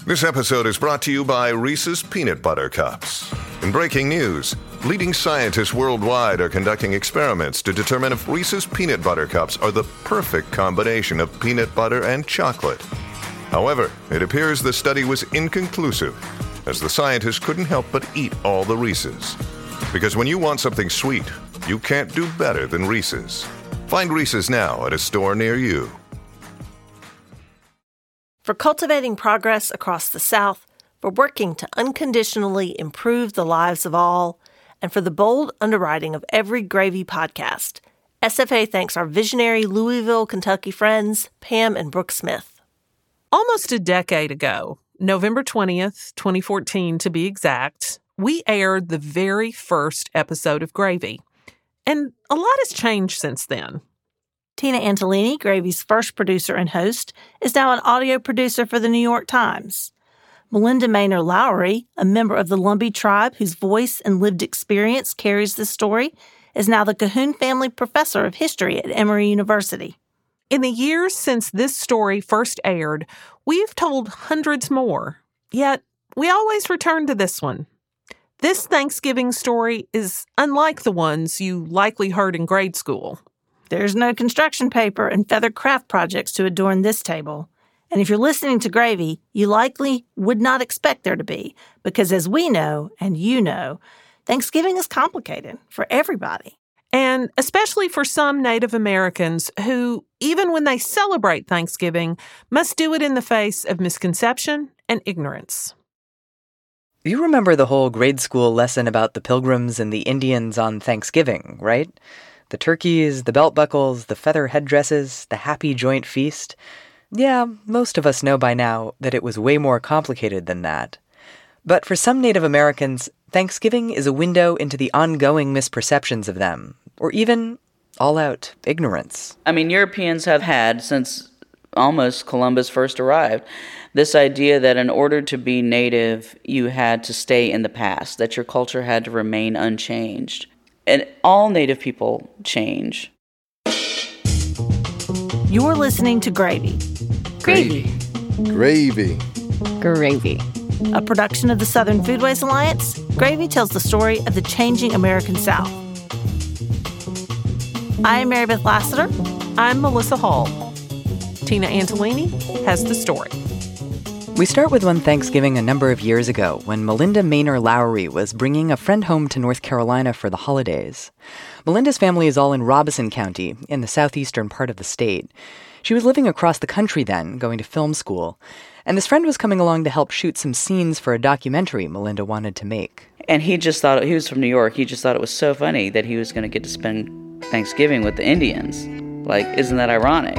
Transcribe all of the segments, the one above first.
This episode is brought to you by Reese's Peanut Butter Cups. In breaking news, leading scientists worldwide are conducting experiments to determine if Reese's Peanut Butter Cups are the perfect combination of peanut butter and chocolate. However, it appears the study was inconclusive, as the scientists couldn't help but eat all the Reese's. Because when you want something sweet, you can't do better than Reese's. Find Reese's now at a store near you. For cultivating progress across the South, for working to unconditionally improve the lives of all, and for the bold underwriting of every Gravy podcast, SFA thanks our visionary Louisville, Kentucky friends, Pam and Brooke Smith. Almost a decade ago, November 20th, 2014 to be exact, we aired the very first episode of Gravy. And a lot has changed since then. Tina Antolini, Gravy's first producer and host, is now an audio producer for the New York Times. Melinda Maynor Lowry, a member of the Lumbee tribe whose voice and lived experience carries this story, is now the Cahoon Family Professor of History at Emory University. In the years since this story first aired, we've told hundreds more, yet we always return to this one. This Thanksgiving story is unlike the ones you likely heard in grade school. There's no construction paper and feather craft projects to adorn this table. And if you're listening to Gravy, you likely would not expect there to be, because as we know, and you know, Thanksgiving is complicated for everybody. And especially for some Native Americans who, even when they celebrate Thanksgiving, must do it in the face of misconception and ignorance. You remember the whole grade school lesson about the Pilgrims and the Indians on Thanksgiving, right? The turkeys, the belt buckles, the feather headdresses, the happy joint feast. Yeah, most of us know by now that it was way more complicated than that. But for some Native Americans, Thanksgiving is a window into the ongoing misperceptions of them, or even all-out ignorance. I mean, Europeans have had, since almost Columbus first arrived, this idea that in order to be native, you had to stay in the past, that your culture had to remain unchanged. And all Native people change. You're listening to Gravy. Gravy. Gravy. Gravy. A production of the Southern Foodways Alliance, Gravy tells the story of the changing American South. I am Mary Beth Lassiter. I'm Melissa Hall. Tina Antolini has the story. We start with one Thanksgiving a number of years ago when Melinda Maynor Lowry was bringing a friend home to North Carolina for the holidays. Melinda's family is all in Robeson County, in the southeastern part of the state. She was living across the country then, going to film school. And this friend was coming along to help shoot some scenes for a documentary Melinda wanted to make. And he just thought, he was from New York, he just thought it was so funny that he was going to get to spend Thanksgiving with the Indians. Like, isn't that ironic?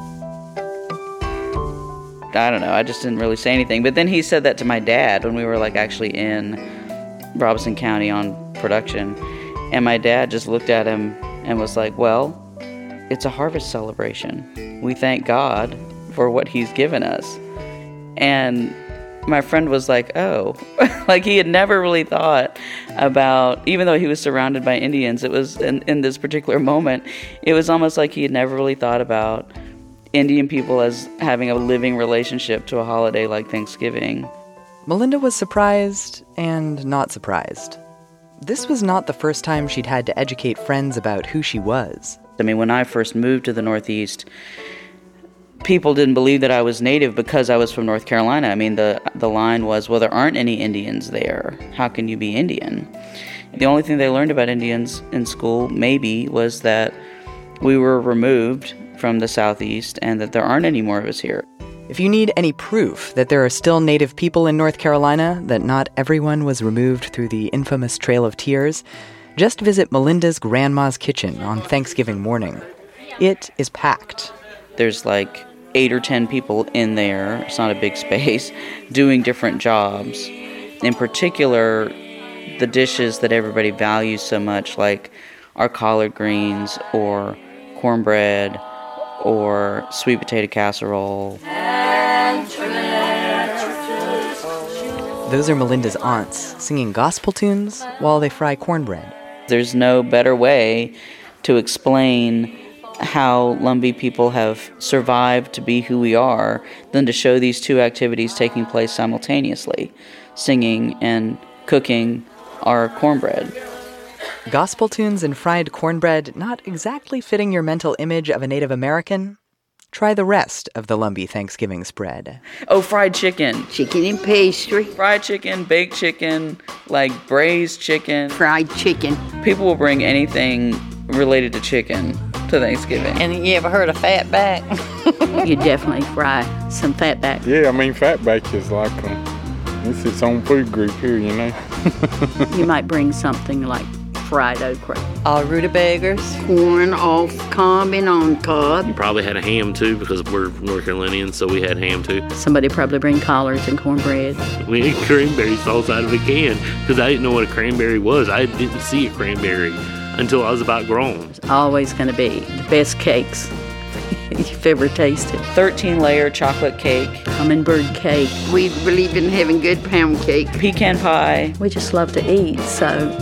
I don't know, I just didn't really say anything. But then he said that to my dad when we were like actually in Robeson County on production. And my dad just looked at him and was like, well, it's a harvest celebration. We thank God for what he's given us. And my friend was like, oh, like he had never really thought about, even though he was surrounded by Indians, it was in this particular moment, it was almost like he had never really thought about Indian people as having a living relationship to a holiday like Thanksgiving. Melinda was surprised and not surprised. This was not the first time she'd had to educate friends about who she was. I mean, when I first moved to the Northeast, people didn't believe that I was Native because I was from North Carolina. I mean, the line was, well, there aren't any Indians there. How can you be Indian? The only thing they learned about Indians in school, maybe, was that we were removed from the Southeast and that there aren't any more of us here. If you need any proof that there are still Native people in North Carolina, that not everyone was removed through the infamous Trail of Tears, just visit Melinda's grandma's kitchen on Thanksgiving morning. It is packed. There's like 8 or 10 people in there, it's not a big space, doing different jobs. In particular, the dishes that everybody values so much, like our collard greens or cornbread or sweet potato casserole. Those are Melinda's aunts singing gospel tunes while they fry cornbread. There's no better way to explain how Lumbee people have survived to be who we are than to show these two activities taking place simultaneously, singing and cooking our cornbread. Gospel tunes and fried cornbread not exactly fitting your mental image of a Native American? Try the rest of the Lumbee Thanksgiving spread. Oh, fried chicken. Chicken and pastry. Fried chicken, baked chicken, like braised chicken. Fried chicken. People will bring anything related to chicken to Thanksgiving. And you ever heard of fatback? You definitely fry some fatback. Yeah, I mean, fatback is like it's its own food group here, you know. You might bring something like fried okra. All rutabagas. Corn off cob and on cob. You probably had a ham too because we're North Carolinians, so we had ham too. Somebody probably bring collards and cornbread. We ate cranberry sauce out of a can because I didn't know what a cranberry was. I didn't see a cranberry until I was about grown. It's always going to be the best cakes you've ever tasted. 13-layer chocolate cake. Hummingbird cake. We believe in having good pound cake. Pecan pie. We just love to eat, so...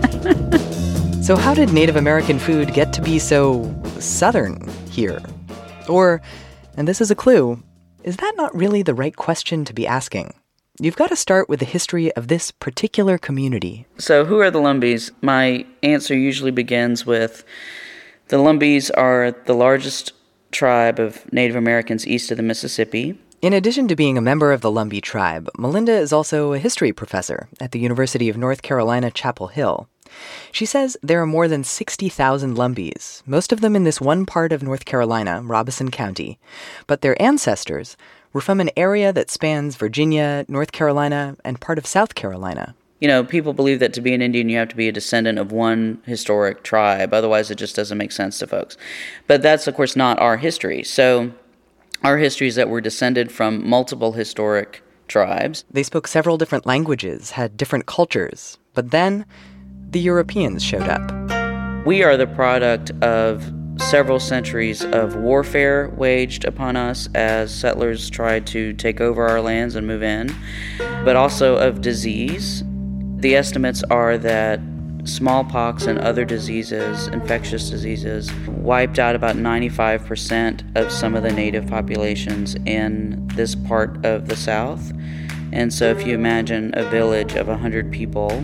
So how did Native American food get to be so Southern here? Or, and this is a clue, is that not really the right question to be asking? You've got to start with the history of this particular community. So who are the Lumbees? My answer usually begins with the Lumbees are the largest tribe of Native Americans east of the Mississippi. In addition to being a member of the Lumbee tribe, Melinda is also a history professor at the University of North Carolina, Chapel Hill. She says there are more than 60,000 Lumbees, most of them in this one part of North Carolina, Robeson County. But their ancestors were from an area that spans Virginia, North Carolina, and part of South Carolina. You know, people believe that to be an Indian, you have to be a descendant of one historic tribe. Otherwise, it just doesn't make sense to folks. But that's, of course, not our history. So our history is that we're descended from multiple historic tribes. They spoke several different languages, had different cultures. But then the Europeans showed up. We are the product of several centuries of warfare waged upon us as settlers tried to take over our lands and move in, but also of disease. The estimates are that smallpox and other diseases, infectious diseases, wiped out about 95% of some of the native populations in this part of the South. And so if you imagine a village of 100 people,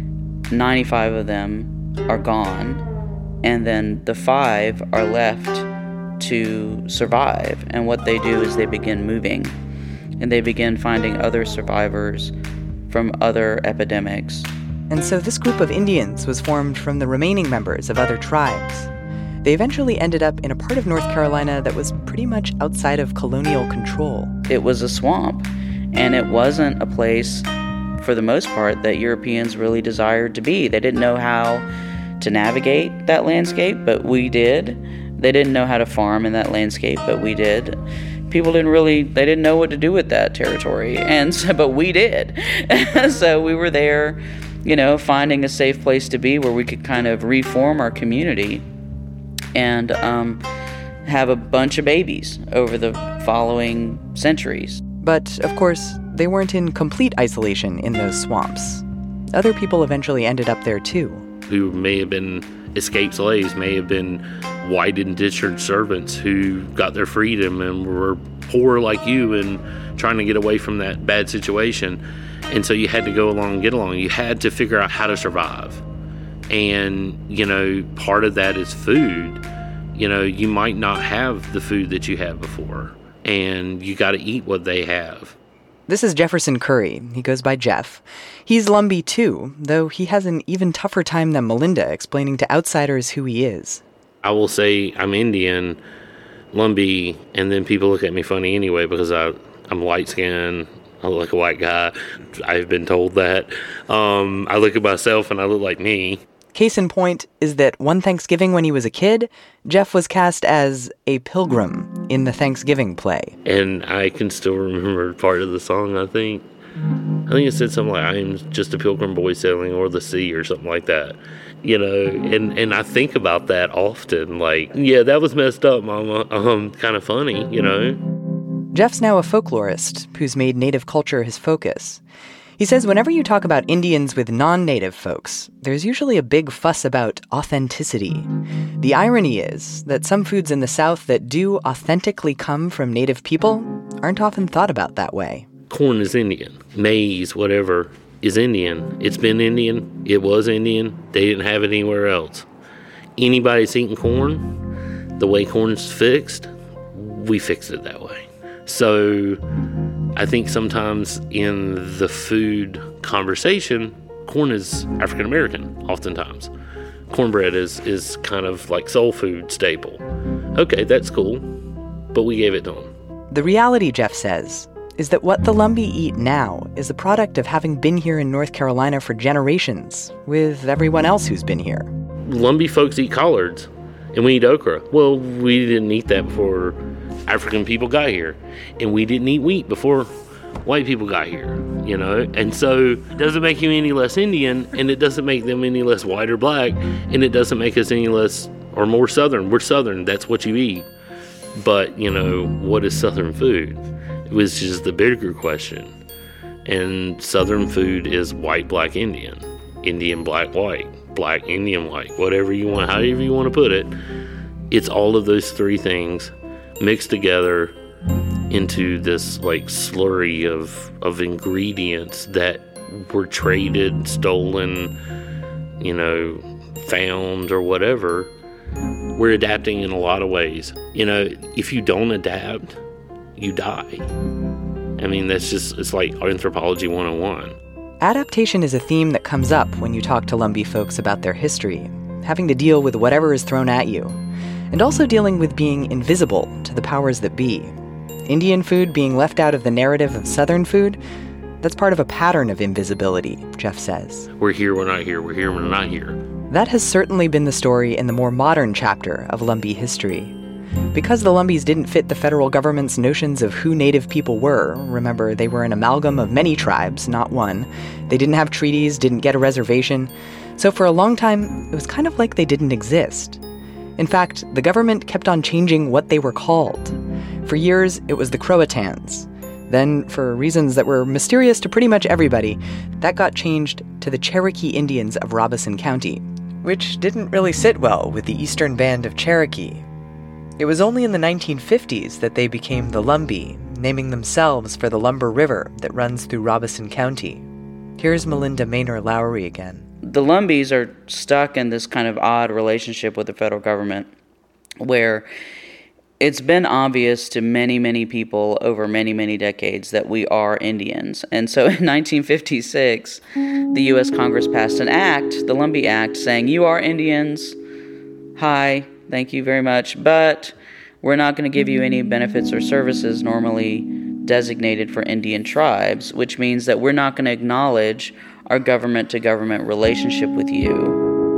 95 of them are gone, and then the 5 are left to survive. And what they do is they begin moving, and they begin finding other survivors from other epidemics. And so this group of Indians was formed from the remaining members of other tribes. They eventually ended up in a part of North Carolina that was pretty much outside of colonial control. It was a swamp, and it wasn't a place, for the most part, that Europeans really desired to be. They didn't know how to navigate that landscape, but we did. They didn't know how to farm in that landscape, but we did. People they didn't know what to do with that territory, and so, but we did. So we were there, you know, finding a safe place to be where we could kind of reform our community and have a bunch of babies over the following centuries. But, of course, they weren't in complete isolation in those swamps. Other people eventually ended up there, too. Who may have been escaped slaves, may have been white indentured servants who got their freedom and were poor like you and trying to get away from that bad situation. And so you had to go along and get along. You had to figure out how to survive. And, you know, part of that is food. You know, you might not have the food that you had before, and you got to eat what they have. This is Jefferson Curry. He goes by Jeff. He's Lumbee too, though he has an even tougher time than Melinda explaining to outsiders who he is. I will say I'm Indian, Lumbee, and then people look at me funny anyway because I'm light-skinned. I look like a white guy. I've been told that. I look at myself and I look like me. Case in point is that one Thanksgiving when he was a kid, Jeff was cast as a pilgrim in the Thanksgiving play. And I can still remember part of the song, I think. It said something like, I am just a pilgrim boy sailing o'er the sea or something like that. You know, and I think about that often. Like, yeah, that was messed up, Mama. Kind of funny, you know. Jeff's now a folklorist who's made Native culture his focus. He says whenever you talk about Indians with non-native folks, there's usually a big fuss about authenticity. The irony is that some foods in the South that do authentically come from native people aren't often thought about that way. Corn is Indian. Maize, whatever, is Indian. It's been Indian. It was Indian. They didn't have it anywhere else. Anybody that's eating corn, the way corn's fixed, we fixed it that way. So I think sometimes in the food conversation, corn is African American, oftentimes. Cornbread is kind of like soul food staple. Okay, that's cool, but we gave it to them. The reality, Jeff says, is that what the Lumbee eat now is a product of having been here in North Carolina for generations, with everyone else who's been here. Lumbee folks eat collards, and we eat okra. Well, we didn't eat that before African people got here, and we didn't eat wheat before white people got here, you know? And so it doesn't make you any less Indian, and it doesn't make them any less white or black, and it doesn't make us any less or more Southern. We're Southern, that's what you eat. But, you know, what is Southern food? It was just the bigger question. And Southern food is white, black, Indian. Indian, black, white. Black, Indian, white. Whatever you want, however you want to put it. It's all of those three things mixed together into this like slurry of ingredients that were traded, stolen, you know, found or whatever. We're adapting in a lot of ways. You know, if you don't adapt, you die. I mean, it's like Anthropology 101. Adaptation is a theme that comes up when you talk to Lumbee folks about their history, having to deal with whatever is thrown at you, and also dealing with being invisible to the powers that be. Indian food being left out of the narrative of Southern food, that's part of a pattern of invisibility, Jeff says. We're here, we're not here, we're here, we're not here. That has certainly been the story in the more modern chapter of Lumbee history. Because the Lumbees didn't fit the federal government's notions of who Native people were, remember, they were an amalgam of many tribes, not one. They didn't have treaties, didn't get a reservation. So for a long time, it was kind of like they didn't exist. In fact, the government kept on changing what they were called. For years, it was the Croatans. Then, for reasons that were mysterious to pretty much everybody, that got changed to the Cherokee Indians of Robeson County, which didn't really sit well with the Eastern Band of Cherokee. It was only in the 1950s that they became the Lumbee, naming themselves for the Lumber River that runs through Robeson County. Here's Melinda Maynor Lowry again. The Lumbees are stuck in this kind of odd relationship with the federal government where it's been obvious to many, many people over many, many decades that we are Indians. And so in 1956, the U.S. Congress passed an act, the Lumbee Act, saying, you are Indians. Hi, thank you very much. But we're not going to give you any benefits or services normally designated for Indian tribes, which means that we're not going to acknowledge our government-to-government relationship with you.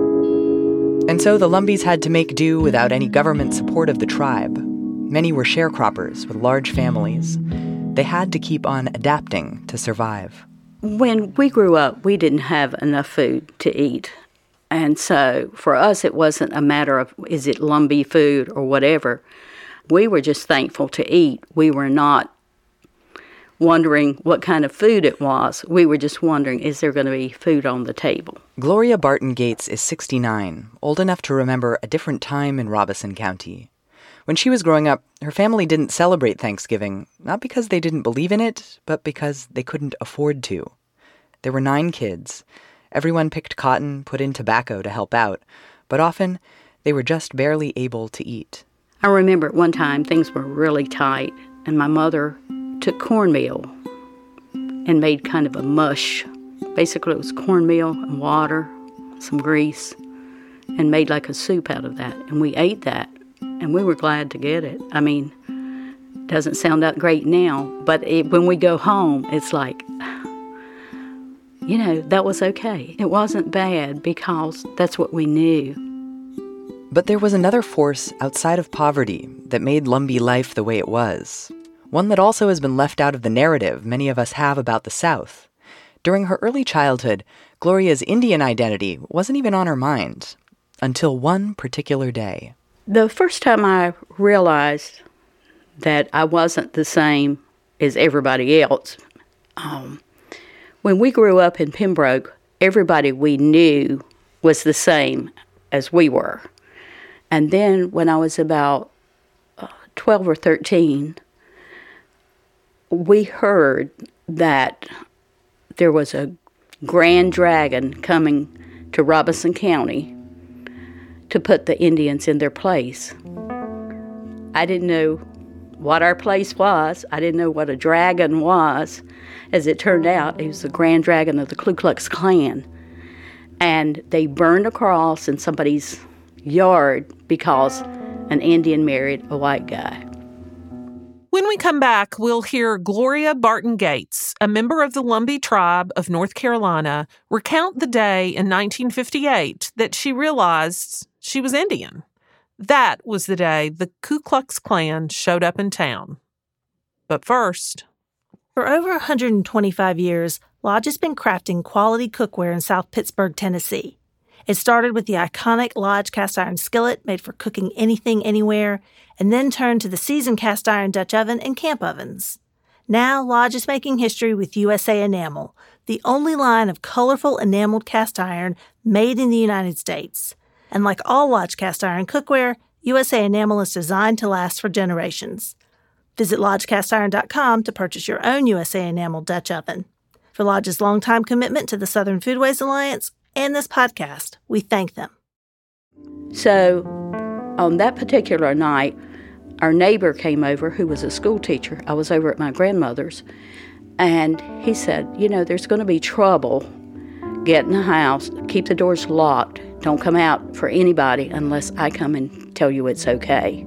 And so the Lumbees had to make do without any government support of the tribe. Many were sharecroppers with large families. They had to keep on adapting to survive. When we grew up, we didn't have enough food to eat. And so for us, it wasn't a matter of, is it Lumbee food or whatever. We were just thankful to eat. We were not wondering what kind of food it was. We were just wondering, is there going to be food on the table? Gloria Barton Gates is 69, old enough to remember a different time in Robeson County. When she was growing up, her family didn't celebrate Thanksgiving, not because they didn't believe in it, but because they couldn't afford to. There were 9 kids. Everyone picked cotton, put in tobacco to help out, but often they were just barely able to eat. I remember at one time things were really tight, and my mother took cornmeal and made kind of a mush. Basically, it was cornmeal and water, some grease, and made like a soup out of that. And we ate that, and we were glad to get it. I mean, doesn't sound that great now, but when we go home, it's like, you know, that was okay. It wasn't bad because that's what we knew. But there was another force outside of poverty that made Lumbee life the way it was. One that also has been left out of the narrative many of us have about the South. During her early childhood, Gloria's Indian identity wasn't even on her mind, until one particular day. The first time I realized that I wasn't the same as everybody else When we grew up in Pembroke, everybody we knew was the same as we were. And then when I was about 12 or 13, we heard that there was a grand dragon coming to Robeson County to put the Indians in their place. I didn't know what our place was. I didn't know what a dragon was. As it turned out, it was the grand dragon of the Ku Klux Klan. And they burned a cross in somebody's yard because an Indian married a white guy. When we come back, we'll hear Gloria Barton Gates, a member of the Lumbee tribe of North Carolina, recount the day in 1958 that she realized she was Indian. That was the day the Ku Klux Klan showed up in town. But first... For over 125 years, Lodge has been crafting quality cookware in South Pittsburgh, Tennessee. It started with the iconic Lodge cast iron skillet made for cooking anything, anywhere, and then turned to the seasoned cast iron Dutch oven and camp ovens. Now, Lodge is making history with USA Enamel, the only line of colorful enameled cast iron made in the United States. And like all Lodge cast iron cookware, USA Enamel is designed to last for generations. Visit LodgeCastIron.com to purchase your own USA Enamel Dutch oven. For Lodge's longtime commitment to the Southern Foodways Alliance and this podcast, we thank them. So, on that particular night, our neighbor came over who was a school teacher. I was over at my grandmother's, and he said, you know, there's going to be trouble. Get in the house, keep the doors locked. Don't come out for anybody unless I come and tell you it's okay.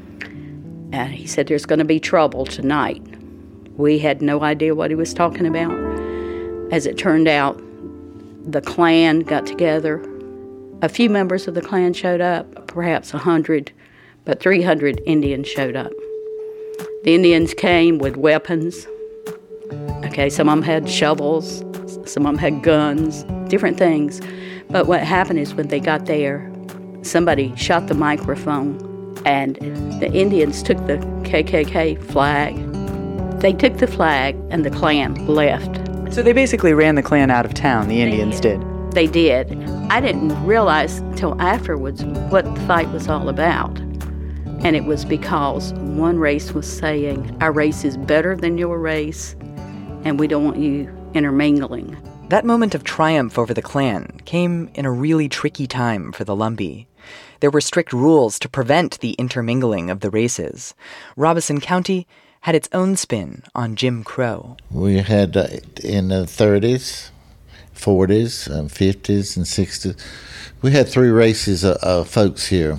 And he said, there's going to be trouble tonight. We had no idea what he was talking about. As it turned out, the Klan got together. A few members of the Klan showed up, perhaps 100, but 300 Indians showed up. The Indians came with weapons. Okay, some of them had shovels, some of them had guns, different things. But what happened is when they got there, somebody shot the microphone, and the Indians took the KKK flag. They took the flag, and the Klan left. So they basically ran the Klan out of town, the Indians did. They did. I didn't realize until afterwards what the fight was all about. And it was because one race was saying, our race is better than your race, and we don't want you intermingling. That moment of triumph over the Klan came in a really tricky time for the Lumbee. There were strict rules to prevent the intermingling of the races. Robeson County had its own spin on Jim Crow. We had in the 30s, 40s, 50s, and 60s, we had three races of folks here.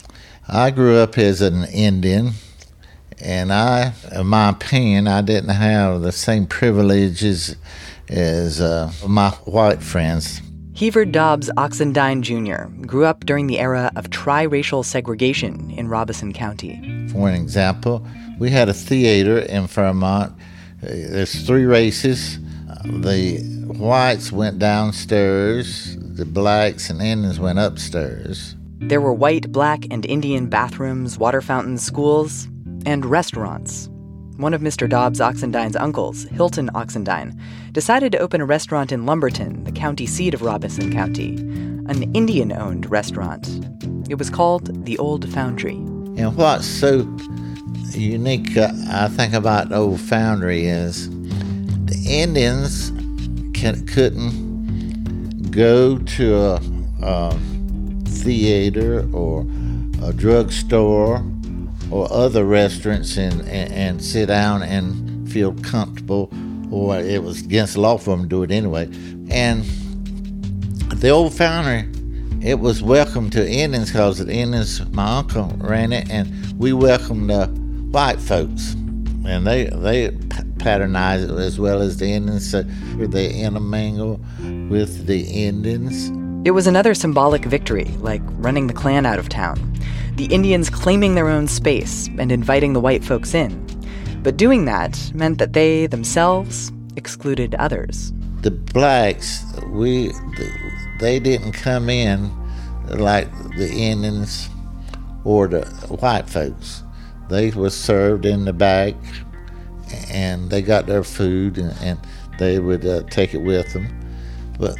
I grew up as an Indian, and in my opinion, I didn't have the same privileges as my white friends. Hever Dobbs Oxendine Jr. grew up during the era of tri-racial segregation in Robeson County. For an example, we had a theater in Fairmont. There's three races. The whites went downstairs, the blacks and Indians went upstairs. There were white, black, and Indian bathrooms, water fountains, schools, and restaurants. One of Mr. Dobbs Oxendine's uncles, Hilton Oxendine, decided to open a restaurant in Lumberton, the county seat of Robeson County, an Indian-owned restaurant. It was called the Old Foundry. And what's so unique, I think, about Old Foundry is the Indians couldn't go to a theater or a drugstore or other restaurants and sit down and feel comfortable, or it was against the law for them to do it anyway. And the Old Foundry, it was welcome to Indians because the Indians, my uncle ran it, and we welcomed the white folks. And they patronized it as well as the Indians, so they intermingle with the Indians. It was another symbolic victory, like running the Klan out of town. The Indians claiming their own space and inviting the white folks in. But doing that meant that they themselves excluded others. The blacks, they didn't come in like the Indians or the white folks. They were served in the back, and they got their food, and they would take it with them. But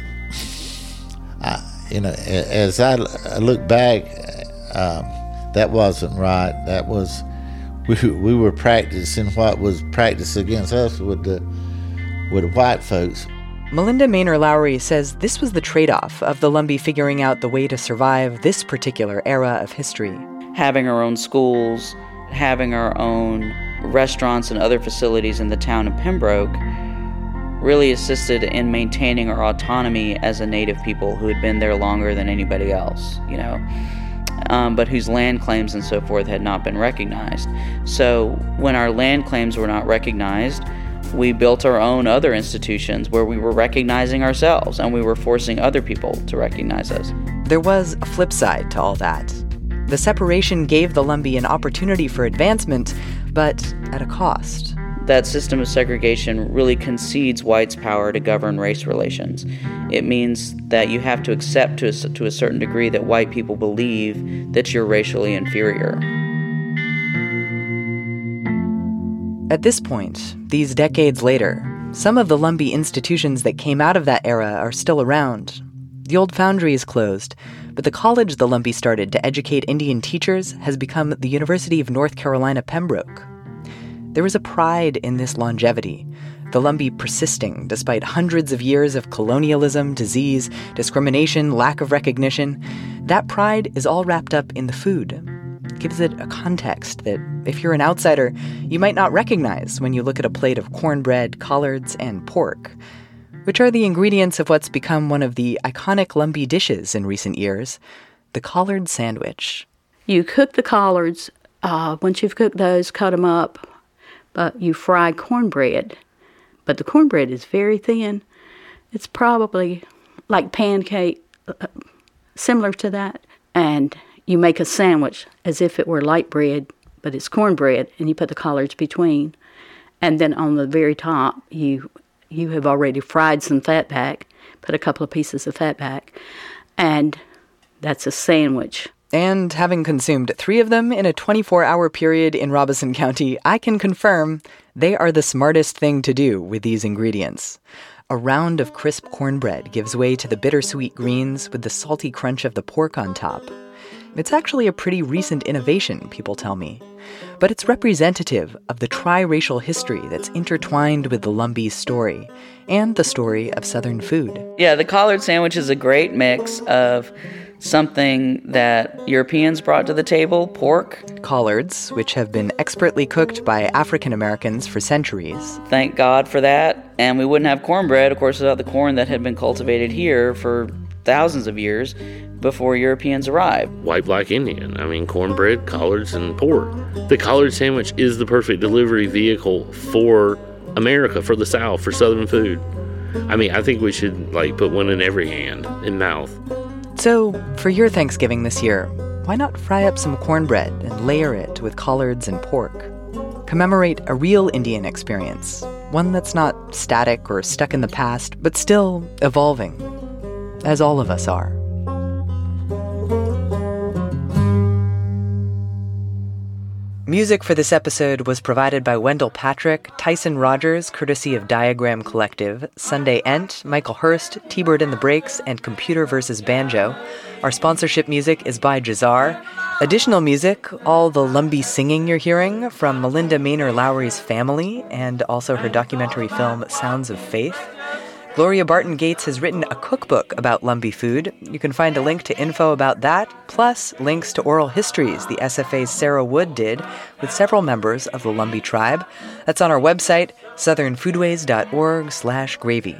as I look back, that wasn't right. That was we were practicing what was practiced against us with the white folks. Melinda Maynor Lowery says this was the trade-off of the Lumbee figuring out the way to survive this particular era of history. Having our own schools, having our own restaurants and other facilities in the town of Pembroke really assisted in maintaining our autonomy as a native people who had been there longer than anybody else, but whose land claims and so forth had not been recognized. So when our land claims were not recognized, we built our own other institutions where we were recognizing ourselves and we were forcing other people to recognize us. There was a flip side to all that. The separation gave the Lumbee an opportunity for advancement, but at a cost. That system of segregation really concedes whites' power to govern race relations. It means that you have to accept to a certain degree that white people believe that you're racially inferior. At this point, these decades later, some of the Lumbee institutions that came out of that era are still around. The old foundry is closed, but the college the Lumbee started to educate Indian teachers has become the University of North Carolina, Pembroke. There is a pride in this longevity, the Lumbee persisting despite hundreds of years of colonialism, disease, discrimination, lack of recognition. That pride is all wrapped up in the food. It gives it a context that, if you're an outsider, you might not recognize when you look at a plate of cornbread, collards, and pork, which are the ingredients of what's become one of the iconic Lumbee dishes in recent years, the collard sandwich. You cook the collards. Once you've cooked those, cut them up. But you fry cornbread. But the cornbread is very thin. It's probably like pancake, similar to that. And you make a sandwich as if it were light bread, but it's cornbread, and you put the collards between. And then on the very top, you have already fried some fat back, put a couple of pieces of fat back, and that's a sandwich. And having consumed 3 of them in a 24-hour period in Robeson County, I can confirm they are the smartest thing to do with these ingredients. A round of crisp cornbread gives way to the bittersweet greens with the salty crunch of the pork on top. It's actually a pretty recent innovation, people tell me. But it's representative of the tri-racial history that's intertwined with the Lumbee story and the story of Southern food. Yeah, the collard sandwich is a great mix of something that Europeans brought to the table, pork. Collards, which have been expertly cooked by African Americans for centuries. Thank God for that. And we wouldn't have cornbread, of course, without the corn that had been cultivated here for thousands of years before Europeans arrived. White, black, Indian. Cornbread, collards, and pork. The collard sandwich is the perfect delivery vehicle for America, for the South, for Southern food. I think we should put one in every hand and mouth. So, for your Thanksgiving this year, why not fry up some cornbread and layer it with collards and pork? Commemorate a real Indian experience, one that's not static or stuck in the past, but still evolving, as all of us are. Music for this episode was provided by Wendell Patrick, Tyson Rogers, courtesy of Diagram Collective, Sunday Ent, Michael Hurst, T-Bird and the Breaks, and Computer vs. Banjo. Our sponsorship music is by Jazar. Additional music, all the Lumbee singing you're hearing, from Melinda Maynor Lowery's family, and also her documentary film Sounds of Faith. Gloria Barton Gates has written a cookbook about Lumbee food. You can find a link to info about that, plus links to oral histories the SFA's Sarah Wood did with several members of the Lumbee tribe. That's on our website, southernfoodways.org/gravy.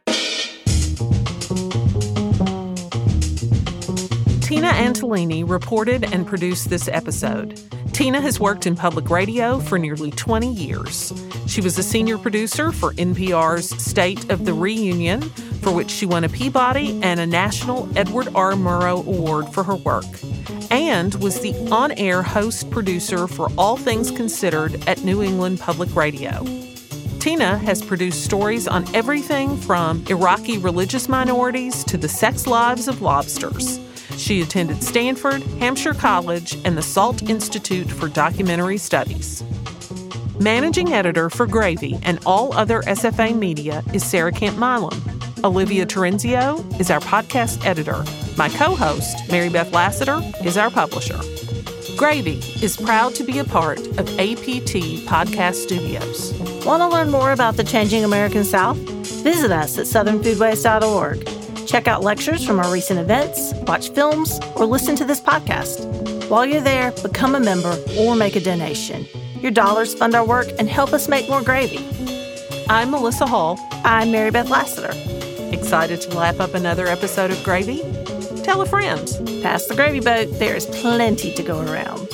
Tina Antolini reported and produced this episode. Tina has worked in public radio for nearly 20 years. She was a senior producer for NPR's State of the Reunion, for which she won a Peabody and a National Edward R. Murrow Award for her work, and was the on-air host-producer for All Things Considered at New England Public Radio. Tina has produced stories on everything from Iraqi religious minorities to the sex lives of lobsters. She attended Stanford, Hampshire College, and the Salt Institute for Documentary Studies. Managing editor for Gravy and all other SFA media is Sarah Kent Milam. Olivia Terenzio is our podcast editor. My co-host, Mary Beth Lassiter, is our publisher. Gravy is proud to be a part of APT Podcast Studios. Want to learn more about the changing American South? Visit us at southernfoodways.org. Check out lectures from our recent events, watch films, or listen to this podcast. While you're there, become a member or make a donation. Your dollars fund our work and help us make more gravy. I'm Melissa Hall. I'm Mary Beth Lassiter. Excited to lap up another episode of Gravy? Tell a friend. Pass the gravy boat. There is plenty to go around.